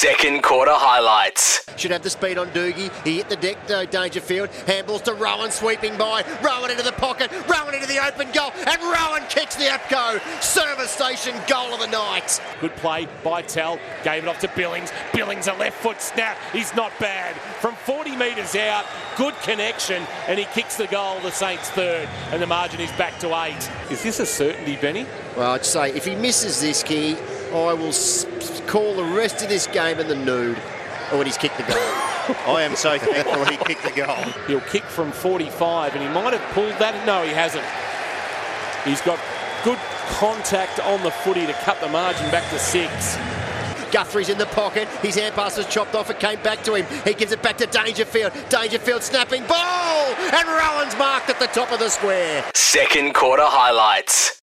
Second quarter highlights. Should have the speed on Doogie. He hit the deck though, Dangerfield. Handballs to Rowan, sweeping by. Rowan into the pocket. Rowan into the open goal. And Rowan kicks the Epco service station goal of the night. Good play by Tell. Gave it off to Billings. Billings, a left foot snap. He's not bad. From 40 metres out, good connection. And he kicks the goal, the Saints third. And the margin is back to 8. Is this a certainty, Benny? Well, I'd say if he misses this key, I will call the rest of this game in the nude when he's kicked the goal. I am so thankful he kicked the goal. He'll kick from 45 and he might have pulled that. No, he hasn't. He's got good contact on the footy to cut the margin back to 6. Guthrie's in the pocket. His hand pass was chopped off. It came back to him. He gives it back to Dangerfield. Dangerfield snapping ball. And Rowan's marked at the top of the square. Second quarter highlights.